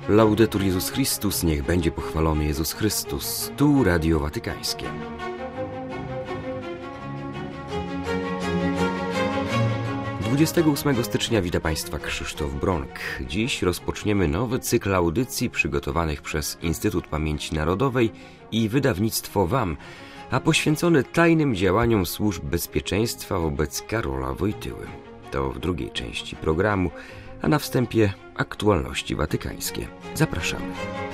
Laudetur Jezus Chrystus, niech będzie pochwalony Jezus Chrystus. Tu Radio Watykańskie. Dwudziestego 8 stycznia wita Państwa Krzysztof Bronk. Dziś rozpoczniemy nowy cykl audycji przygotowanych przez Instytut Pamięci Narodowej i wydawnictwo WAM, a poświęcony tajnym działaniom służb bezpieczeństwa wobec Karola Wojtyły. To w drugiej części programu, a na wstępie aktualności watykańskie. Zapraszamy.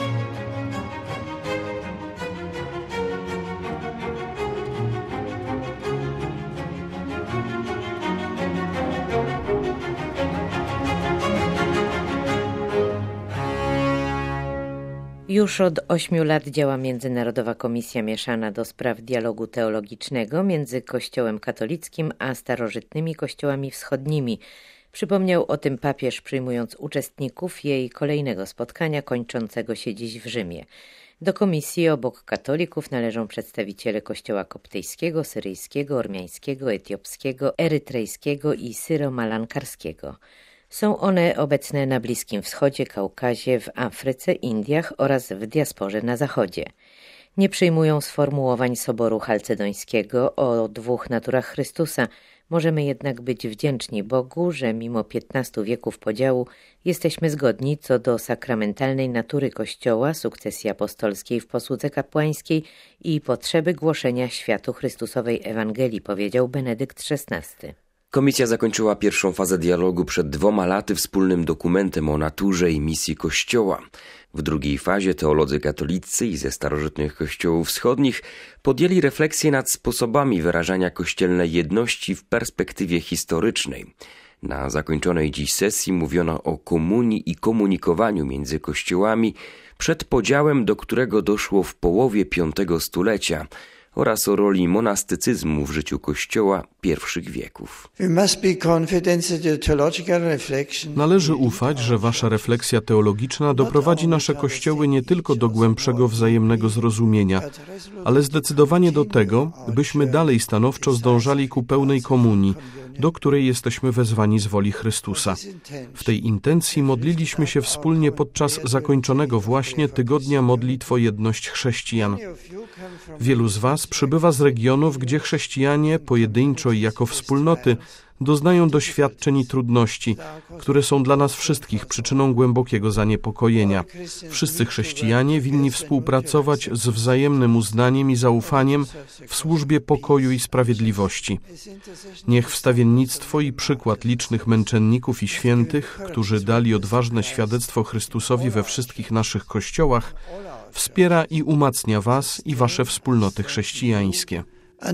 Już od 8 lat działa Międzynarodowa Komisja Mieszana do spraw dialogu teologicznego między Kościołem katolickim a starożytnymi kościołami wschodnimi. Przypomniał o tym papież, przyjmując uczestników jej kolejnego spotkania kończącego się dziś w Rzymie. Do komisji obok katolików należą przedstawiciele kościoła koptyjskiego, syryjskiego, ormiańskiego, etiopskiego, erytrejskiego i syro-malankarskiego. Są one obecne na Bliskim Wschodzie, Kaukazie, w Afryce, Indiach oraz w diasporze na Zachodzie. Nie przyjmują sformułowań Soboru Chalcedońskiego o dwóch naturach Chrystusa. Możemy jednak być wdzięczni Bogu, że mimo 15 wieków podziału jesteśmy zgodni co do sakramentalnej natury Kościoła, sukcesji apostolskiej w posłudze kapłańskiej i potrzeby głoszenia światu Chrystusowej Ewangelii, powiedział Benedykt XVI. Komisja zakończyła pierwszą fazę dialogu przed 2 laty wspólnym dokumentem o naturze i misji Kościoła. W drugiej fazie teolodzy katolicy i ze starożytnych kościołów wschodnich podjęli refleksję nad sposobami wyrażania kościelnej jedności w perspektywie historycznej. Na zakończonej dziś sesji mówiono o komunii i komunikowaniu między kościołami przed podziałem, do którego doszło w połowie V stulecia, oraz o roli monastycyzmu w życiu Kościoła pierwszych wieków. Należy ufać, że wasza refleksja teologiczna doprowadzi nasze kościoły nie tylko do głębszego wzajemnego zrozumienia, ale zdecydowanie do tego, byśmy dalej stanowczo zdążali ku pełnej komunii, do której jesteśmy wezwani z woli Chrystusa. W tej intencji modliliśmy się wspólnie podczas zakończonego właśnie tygodnia modlitw o jedność chrześcijan. Wielu z was przybywa z regionów, gdzie chrześcijanie pojedynczo i jako wspólnoty doznają doświadczeń i trudności, które są dla nas wszystkich przyczyną głębokiego zaniepokojenia. Wszyscy chrześcijanie winni współpracować z wzajemnym uznaniem i zaufaniem w służbie pokoju i sprawiedliwości. Niech wstawiennictwo i przykład licznych męczenników i świętych, którzy dali odważne świadectwo Chrystusowi we wszystkich naszych kościołach, wspiera i umacnia was i wasze wspólnoty chrześcijańskie.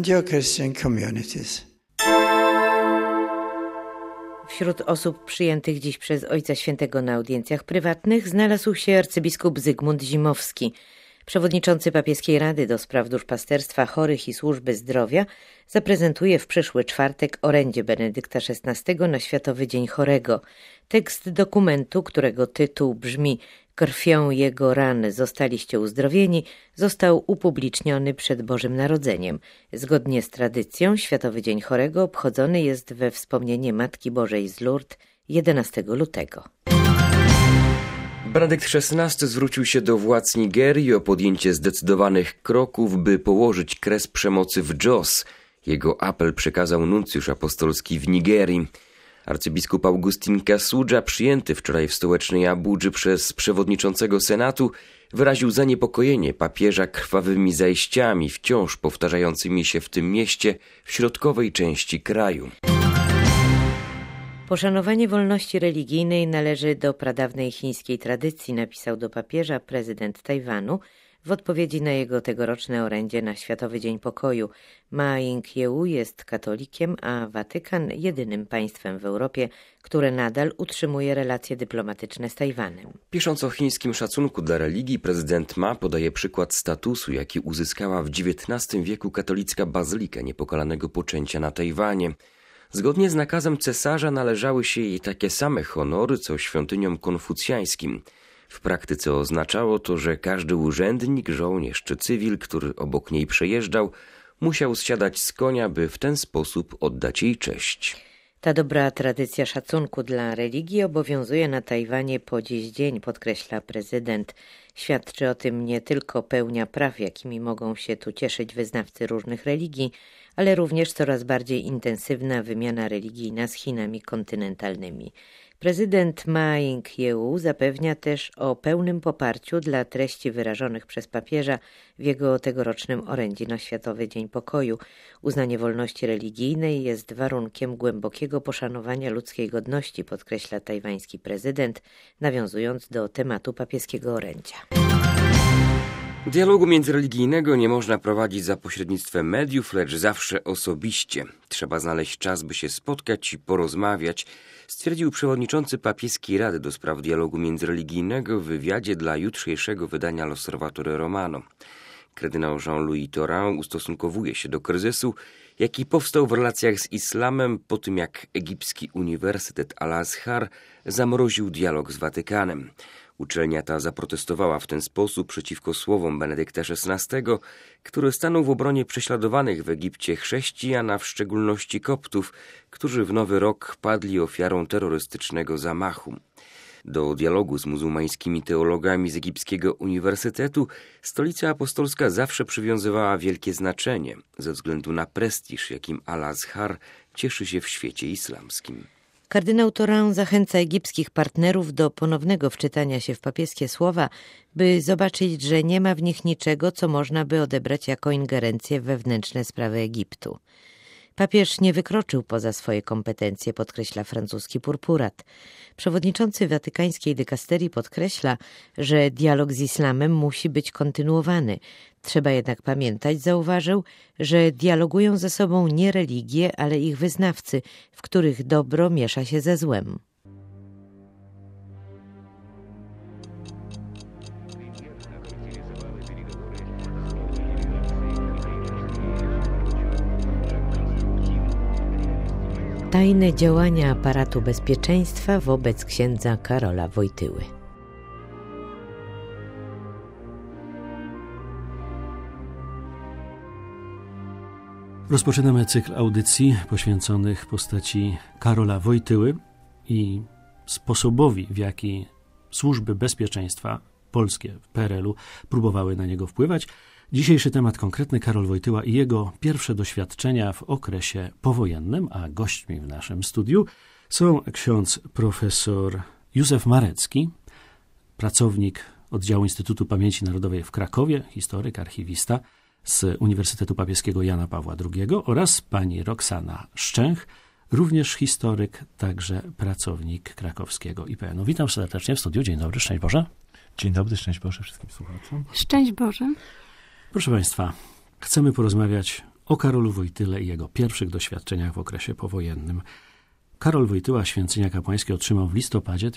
Wśród osób przyjętych dziś przez Ojca Świętego na audiencjach prywatnych znalazł się arcybiskup Zygmunt Zimowski. Przewodniczący Papieskiej Rady do spraw duszpasterstwa chorych i służby zdrowia zaprezentuje w przyszły czwartek orędzie Benedykta XVI na Światowy Dzień Chorego. Tekst dokumentu, którego tytuł brzmi „Krwią Jego ran zostaliście uzdrowieni”, został upubliczniony przed Bożym Narodzeniem. Zgodnie z tradycją Światowy Dzień Chorego obchodzony jest we wspomnienie Matki Bożej z Lourdes 11 lutego. Benedykt XVI zwrócił się do władz Nigerii o podjęcie zdecydowanych kroków, by położyć kres przemocy w Jos. Jego apel przekazał nuncjusz apostolski w Nigerii. Arcybiskup Augustin Kasudża, przyjęty wczoraj w stołecznej Abudży przez przewodniczącego Senatu, wyraził zaniepokojenie papieża krwawymi zajściami wciąż powtarzającymi się w tym mieście w środkowej części kraju. Poszanowanie wolności religijnej należy do pradawnej chińskiej tradycji, napisał do papieża prezydent Tajwanu w odpowiedzi na jego tegoroczne orędzie na Światowy Dzień Pokoju. Ma Ying-jeou jest katolikiem, a Watykan jedynym państwem w Europie, które nadal utrzymuje relacje dyplomatyczne z Tajwanem. Pisząc o chińskim szacunku dla religii, prezydent Ma podaje przykład statusu, jaki uzyskała w XIX wieku katolicka bazylika Niepokalanego Poczęcia na Tajwanie. Zgodnie z nakazem cesarza należały się jej takie same honory, co świątyniom konfucjańskim. W praktyce oznaczało to, że każdy urzędnik, żołnierz czy cywil, który obok niej przejeżdżał, musiał zsiadać z konia, by w ten sposób oddać jej cześć. Ta dobra tradycja szacunku dla religii obowiązuje na Tajwanie po dziś dzień, podkreśla prezydent. Świadczy o tym nie tylko pełnia praw, jakimi mogą się tu cieszyć wyznawcy różnych religii, ale również coraz bardziej intensywna wymiana religijna z Chinami kontynentalnymi. Prezydent Ma Ying-jeou zapewnia też o pełnym poparciu dla treści wyrażonych przez papieża w jego tegorocznym orędziu na Światowy Dzień Pokoju. Uznanie wolności religijnej jest warunkiem głębokiego poszanowania ludzkiej godności, podkreśla tajwański prezydent, nawiązując do tematu papieskiego orędzia. Dialogu międzyreligijnego nie można prowadzić za pośrednictwem mediów, lecz zawsze osobiście. Trzeba znaleźć czas, by się spotkać i porozmawiać, stwierdził przewodniczący Papieskiej Rady do spraw dialogu międzyreligijnego w wywiadzie dla jutrzejszego wydania L'Osservatore Romano. Kardynał Jean-Louis Tauran ustosunkowuje się do kryzysu, jaki powstał w relacjach z islamem po tym, jak egipski Uniwersytet Al-Azhar zamroził dialog z Watykanem. Uczelnia ta zaprotestowała w ten sposób przeciwko słowom Benedykta XVI, który stanął w obronie prześladowanych w Egipcie chrześcijan, a w szczególności Koptów, którzy w Nowy Rok padli ofiarą terrorystycznego zamachu. Do dialogu z muzułmańskimi teologami z egipskiego uniwersytetu Stolica Apostolska zawsze przywiązywała wielkie znaczenie ze względu na prestiż, jakim Al-Azhar cieszy się w świecie islamskim. Kardynał Tauran zachęca egipskich partnerów do ponownego wczytania się w papieskie słowa, by zobaczyć, że nie ma w nich niczego, co można by odebrać jako ingerencję w wewnętrzne sprawy Egiptu. Papież nie wykroczył poza swoje kompetencje, podkreśla francuski purpurat. Przewodniczący watykańskiej dykasterii podkreśla, że dialog z islamem musi być kontynuowany. Trzeba jednak pamiętać, zauważył, że dialogują ze sobą nie religie, ale ich wyznawcy, w których dobro miesza się ze złem. Tajne działania aparatu bezpieczeństwa wobec księdza Karola Wojtyły. Rozpoczynamy cykl audycji poświęconych postaci Karola Wojtyły i sposobowi, w jaki służby bezpieczeństwa polskie w PRL-u próbowały na niego wpływać. Dzisiejszy temat konkretny: Karol Wojtyła i jego pierwsze doświadczenia w okresie powojennym, a gośćmi w naszym studiu są ksiądz profesor Józef Marecki, pracownik Oddziału Instytutu Pamięci Narodowej w Krakowie, historyk, archiwista z Uniwersytetu Papieskiego Jana Pawła II, oraz pani Roxana Szczęch, również historyk, także pracownik krakowskiego IPN-u. Witam serdecznie w studiu. Dzień dobry, szczęść Boże. Dzień dobry, szczęść Boże wszystkim słuchaczom. Szczęść Boże. Proszę Państwa, chcemy porozmawiać o Karolu Wojtyle i jego pierwszych doświadczeniach w okresie powojennym. Karol Wojtyła święcenia kapłańskie otrzymał w listopadzie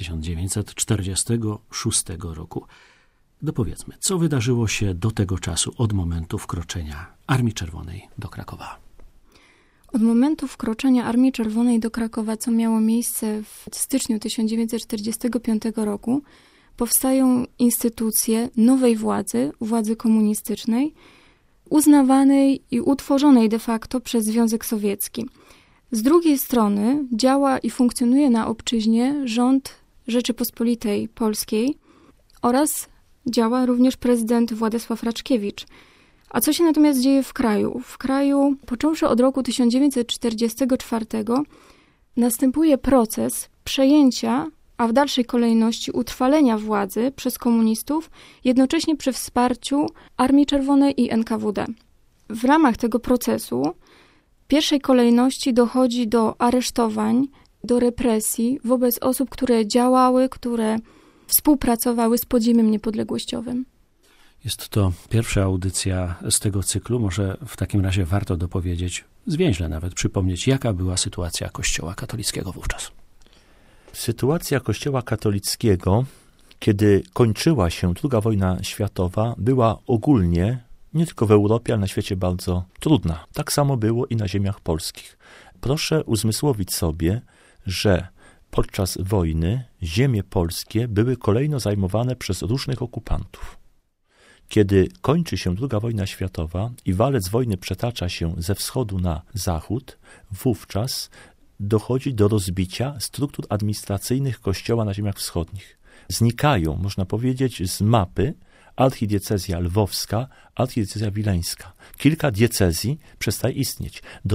1946 roku. Dopowiedzmy, co wydarzyło się do tego czasu, od momentu wkroczenia Armii Czerwonej do Krakowa? Od momentu wkroczenia Armii Czerwonej do Krakowa, co miało miejsce w styczniu 1945 roku, powstają instytucje nowej władzy komunistycznej, uznawanej i utworzonej de facto przez Związek Sowiecki. Z drugiej strony działa i funkcjonuje na obczyźnie rząd Rzeczypospolitej Polskiej oraz działa również prezydent Władysław Raczkiewicz. A co się natomiast dzieje w kraju? W kraju, począwszy od roku 1944, następuje proces przejęcia, a w dalszej kolejności utrwalenia władzy przez komunistów, jednocześnie przy wsparciu Armii Czerwonej i NKWD. W ramach tego procesu w pierwszej kolejności dochodzi do aresztowań, do represji wobec osób, które działały, które współpracowały z podziemiem niepodległościowym. Jest to pierwsza audycja z tego cyklu. Może w takim razie warto dopowiedzieć, zwięźle nawet przypomnieć, jaka była sytuacja Kościoła katolickiego wówczas. Sytuacja Kościoła katolickiego, kiedy kończyła się II wojna światowa, była ogólnie, nie tylko w Europie, ale na świecie bardzo trudna. Tak samo było i na ziemiach polskich. Proszę uzmysłowić sobie, że podczas wojny ziemie polskie były kolejno zajmowane przez różnych okupantów. Kiedy kończy się II wojna światowa i walec wojny przetacza się ze wschodu na zachód, wówczas dochodzi do rozbicia struktur administracyjnych Kościoła na ziemiach wschodnich. Znikają, można powiedzieć, z mapy archidiecezja lwowska, archidiecezja wileńska. Kilka diecezji przestaje istnieć. Do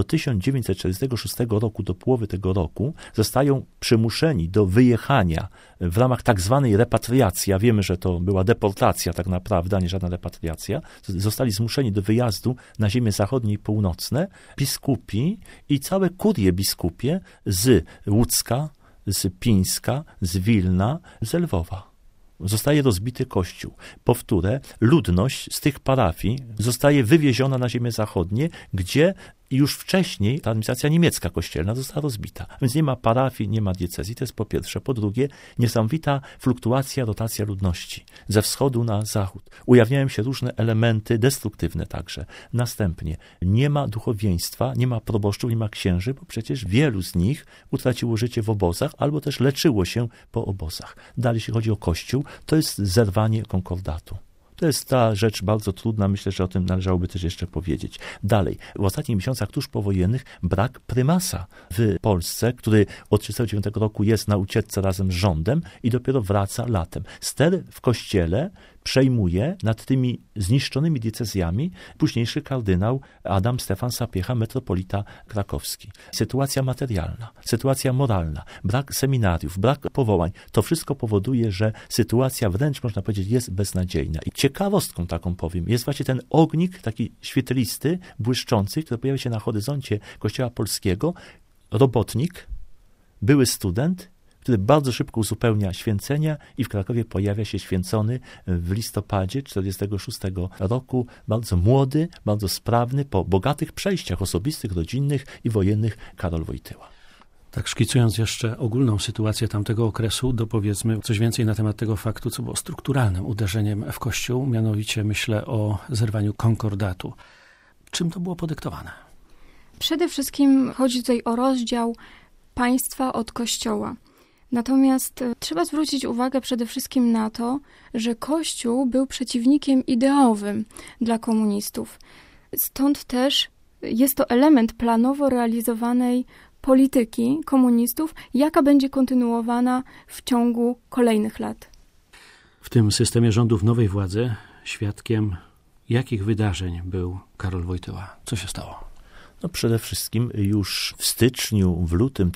1946 roku, do połowy tego roku, zostają przymuszeni do wyjechania w ramach tak zwanej repatriacji. A wiemy, że to była deportacja tak naprawdę, a nie żadna repatriacja. Zostali zmuszeni do wyjazdu na ziemie zachodnie i północne biskupi i całe kurie biskupie z Łódzka, z Pińska, z Wilna, z Lwowa. Zostaje rozbity kościół. Powtórę, ludność z tych parafii zostaje wywieziona na ziemię zachodnie, gdzie już wcześniej ta administracja niemiecka kościelna została rozbita. Więc nie ma parafii, nie ma diecezji, to jest po pierwsze. Po drugie, niesamowita fluktuacja, rotacja ludności ze wschodu na zachód. Ujawniają się różne elementy destruktywne także. Następnie nie ma duchowieństwa, nie ma proboszczów, nie ma księży, bo przecież wielu z nich utraciło życie w obozach albo też leczyło się po obozach. Dalej, jeśli chodzi o Kościół, to jest zerwanie konkordatu. To jest ta rzecz bardzo trudna, myślę, że o tym należałoby też jeszcze powiedzieć. Dalej, w ostatnich miesiącach tuż powojennych brak prymasa w Polsce, który od 1939 roku jest na ucieczce razem z rządem i dopiero wraca latem. Ster w kościele przejmuje nad tymi zniszczonymi diecezjami późniejszy kardynał Adam Stefan Sapiecha, metropolita krakowski. Sytuacja materialna, sytuacja moralna, brak seminariów, brak powołań, to wszystko powoduje, że sytuacja wręcz, można powiedzieć, jest beznadziejna. I ciekawostką taką powiem, jest właśnie ten ognik taki świetlisty, błyszczący, który pojawia się na horyzoncie Kościoła polskiego, robotnik, były student, który bardzo szybko uzupełnia święcenia i w Krakowie pojawia się święcony w listopadzie 1946 roku, bardzo młody, bardzo sprawny, po bogatych przejściach osobistych, rodzinnych i wojennych Karol Wojtyła. Tak szkicując jeszcze ogólną sytuację tamtego okresu, dopowiedzmy coś więcej na temat tego faktu, co było strukturalnym uderzeniem w Kościół, mianowicie myślę o zerwaniu konkordatu. Czym to było podyktowane? Przede wszystkim chodzi tutaj o rozdział państwa od Kościoła. Natomiast trzeba zwrócić uwagę przede wszystkim na to, że Kościół był przeciwnikiem ideowym dla komunistów. Stąd też jest to element planowo realizowanej polityki komunistów, jaka będzie kontynuowana w ciągu kolejnych lat. W tym systemie rządów nowej władzy świadkiem jakich wydarzeń był Karol Wojtyła? Co się stało? No przede wszystkim już w styczniu, w lutym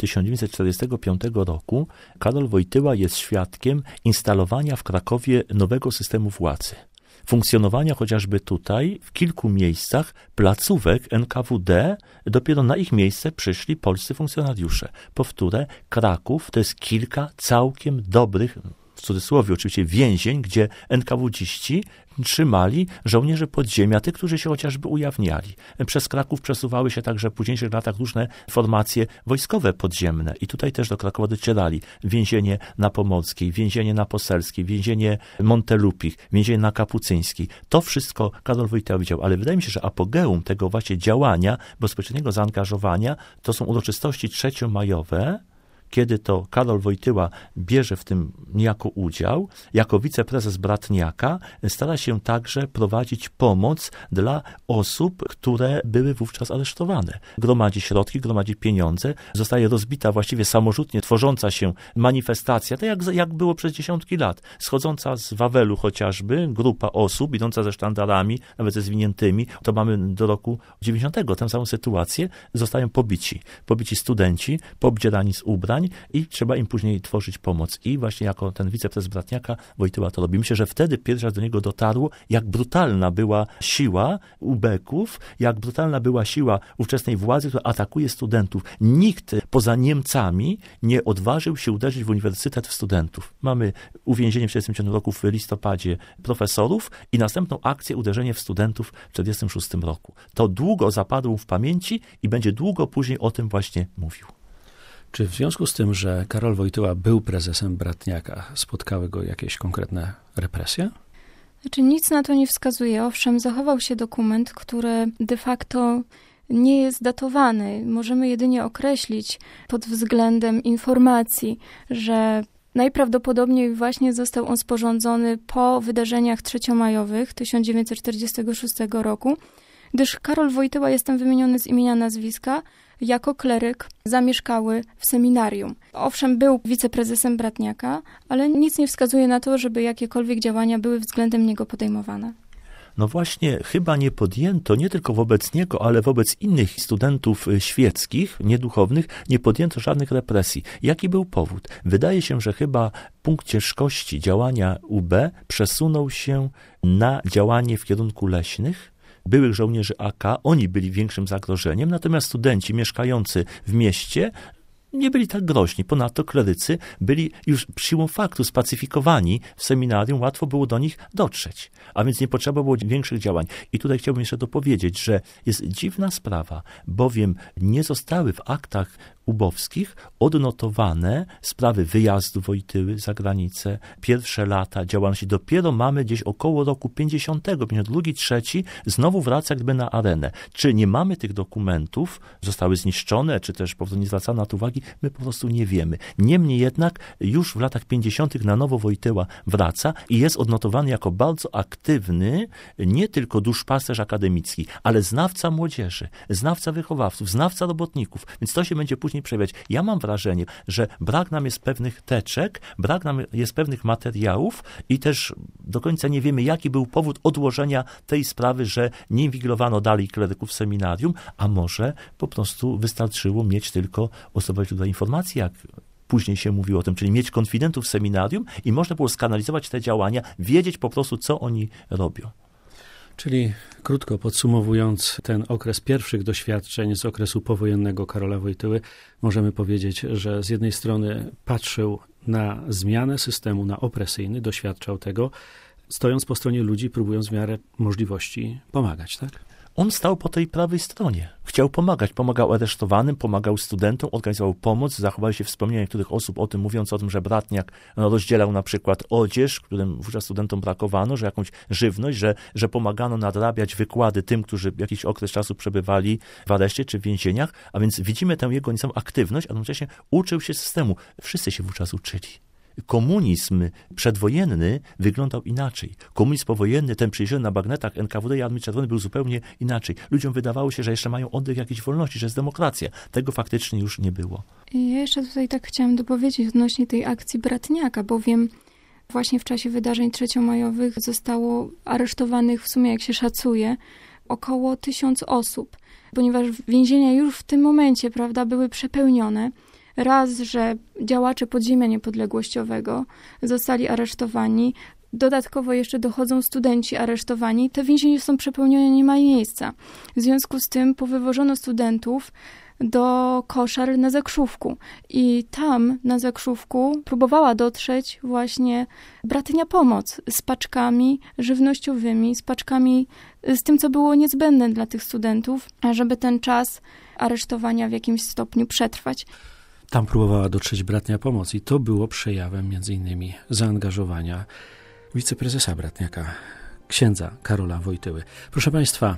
1945 roku Karol Wojtyła jest świadkiem instalowania w Krakowie nowego systemu władzy. Funkcjonowania chociażby tutaj w kilku miejscach placówek NKWD, dopiero na ich miejsce przyszli polscy funkcjonariusze. Powtórę, Kraków to jest kilka całkiem dobrych, w cudzysłowie oczywiście, więzień, gdzie NKWD-ści trzymali żołnierzy podziemia, tych, którzy się chociażby ujawniali. Przez Kraków przesuwały się także w późniejszych latach różne formacje wojskowe podziemne i tutaj też do Krakowa docierali. Więzienie na Pomorskiej, więzienie na Poselskiej, więzienie Montelupich, więzienie na Kapucyńskiej. To wszystko Karol Wojtyła widział, ale wydaje mi się, że apogeum tego właśnie działania, bezpośredniego zaangażowania, to są uroczystości trzeciomajowe, kiedy to Karol Wojtyła bierze w tym niejako udział, jako wiceprezes Bratniaka stara się także prowadzić pomoc dla osób, które były wówczas aresztowane. Gromadzi środki, gromadzi pieniądze, zostaje rozbita właściwie samorzutnie tworząca się manifestacja, tak jak było przez dziesiątki lat, schodząca z Wawelu chociażby, grupa osób idąca ze sztandarami, nawet ze zwiniętymi, to mamy do roku 90, tę samą sytuację, zostają pobici studenci, poobdzierani z ubrań, i trzeba im później tworzyć pomoc. I właśnie jako ten wiceprezes Bratniaka Wojtyła to robi. Myślę, że wtedy pierwszy raz do niego dotarło, jak brutalna była siła ubeków, jak brutalna była siła ówczesnej władzy, która atakuje studentów. Nikt poza Niemcami nie odważył się uderzyć w uniwersytet w studentów. Mamy uwięzienie w 1947 roku w listopadzie profesorów i następną akcję, uderzenie w studentów w 1946 roku. To długo zapadło w pamięci i będzie długo później o tym właśnie mówił. Czy w związku z tym, że Karol Wojtyła był prezesem Bratniaka, spotkały go jakieś konkretne represje? Znaczy nic na to nie wskazuje. Owszem, zachował się dokument, który de facto nie jest datowany. Możemy jedynie określić pod względem informacji, że najprawdopodobniej właśnie został on sporządzony po wydarzeniach trzeciomajowych 1946 roku, gdyż Karol Wojtyła jest tam wymieniony z imienia, nazwiska, jako kleryk zamieszkały w seminarium. Owszem, był wiceprezesem Bratniaka, ale nic nie wskazuje na to, żeby jakiekolwiek działania były względem niego podejmowane. No właśnie, chyba nie podjęto, nie tylko wobec niego, ale wobec innych studentów świeckich, nieduchownych, nie podjęto żadnych represji. Jaki był powód? Wydaje się, że chyba punkt ciężkości działania UB przesunął się na działanie w kierunku leśnych, byłych żołnierzy AK, oni byli większym zagrożeniem, natomiast studenci mieszkający w mieście nie byli tak groźni. Ponadto klerycy byli już siłą faktu spacyfikowani w seminarium, łatwo było do nich dotrzeć, a więc nie potrzeba było większych działań. I tutaj chciałbym jeszcze dopowiedzieć, że jest dziwna sprawa, bowiem nie zostały w aktach ubowskich odnotowane sprawy wyjazdu Wojtyły za granicę, pierwsze lata działalności. Dopiero mamy gdzieś około roku 50, 52, 3, znowu wraca jakby na arenę. Czy nie mamy tych dokumentów, zostały zniszczone, czy też po prostu nie zwracano na to uwagi, my po prostu nie wiemy. Niemniej jednak już w latach 50. na nowo Wojtyła wraca i jest odnotowany jako bardzo aktywny, nie tylko duszpasterz akademicki, ale znawca młodzieży, znawca wychowawców, znawca robotników. Więc to się będzie później przejawiać. Ja mam wrażenie, że brak nam jest pewnych teczek, brak nam jest pewnych materiałów i też do końca nie wiemy, jaki był powód odłożenia tej sprawy, że nie inwigilowano dalej kleryków w seminarium, a może po prostu wystarczyło mieć tylko osobowe źródła informacji, jak później się mówiło o tym, czyli mieć konfidentów w seminarium i można było skanalizować te działania, wiedzieć po prostu, co oni robią. Czyli krótko podsumowując ten okres pierwszych doświadczeń z okresu powojennego Karola Wojtyły, możemy powiedzieć, że z jednej strony patrzył na zmianę systemu na opresyjny, doświadczał tego, stojąc po stronie ludzi, próbując w miarę możliwości pomagać, tak? On stał po tej prawej stronie. Chciał pomagać. Pomagał aresztowanym, pomagał studentom, organizował pomoc. Zachowały się wspomnienia niektórych osób o tym, mówiąc o tym, że Bratniak rozdzielał na przykład odzież, którym wówczas studentom brakowano, że jakąś żywność, że pomagano nadrabiać wykłady tym, którzy jakiś okres czasu przebywali w areszcie czy w więzieniach. A więc widzimy tę jego niesamowitą aktywność, a jednocześnie uczył się systemu. Wszyscy się wówczas uczyli. Komunizm przedwojenny wyglądał inaczej. Komunizm powojenny, ten przyjrzony na bagnetach NKWD i Armii Czerwonej, był zupełnie inaczej. Ludziom wydawało się, że jeszcze mają oddech jakiejś wolności, że jest demokracja. Tego faktycznie już nie było. Ja jeszcze tutaj tak chciałam dopowiedzieć odnośnie tej akcji Bratniaka, bowiem właśnie w czasie wydarzeń trzeciomajowych zostało aresztowanych, w sumie jak się szacuje, około 1000 osób, ponieważ więzienia już w tym momencie, prawda, były przepełnione. Raz, że działacze podziemia niepodległościowego zostali aresztowani, dodatkowo jeszcze dochodzą studenci aresztowani, te więzienia są przepełnione, nie ma miejsca. W związku z tym powywożono studentów do koszar na Zakrzówku i tam na Zakrzówku próbowała dotrzeć właśnie Bratnia Pomoc z paczkami żywnościowymi, z paczkami, z tym, co było niezbędne dla tych studentów, żeby ten czas aresztowania w jakimś stopniu przetrwać. Tam próbowała dotrzeć Bratnia Pomoc i to było przejawem między innymi zaangażowania wiceprezesa Bratniaka, księdza Karola Wojtyły. Proszę Państwa,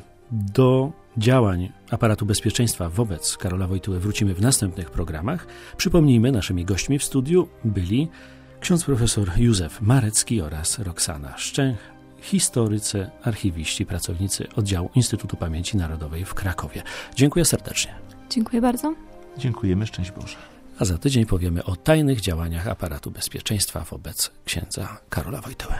do działań aparatu bezpieczeństwa wobec Karola Wojtyły wrócimy w następnych programach. Przypomnijmy, naszymi gośćmi w studiu byli ksiądz profesor Józef Marecki oraz Roxana Szczęch, historycy, archiwiści, pracownicy oddziału Instytutu Pamięci Narodowej w Krakowie. Dziękuję serdecznie. Dziękuję bardzo. Dziękujemy, szczęść Boże. A za tydzień powiemy o tajnych działaniach aparatu bezpieczeństwa wobec księdza Karola Wojtyły.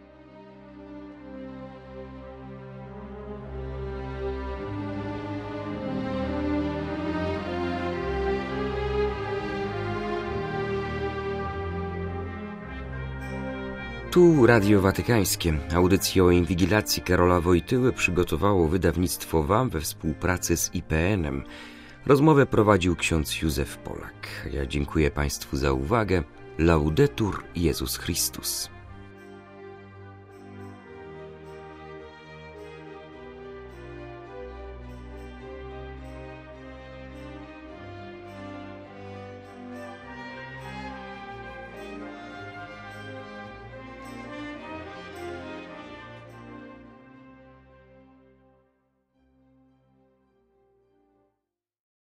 Tu Radio Watykańskie. Audycję o inwigilacji Karola Wojtyły przygotowało wydawnictwo WAM we współpracy z IPN-em. Rozmowę prowadził ksiądz Józef Polak. Ja dziękuję Państwu za uwagę. Laudetur Jezus Chrystus.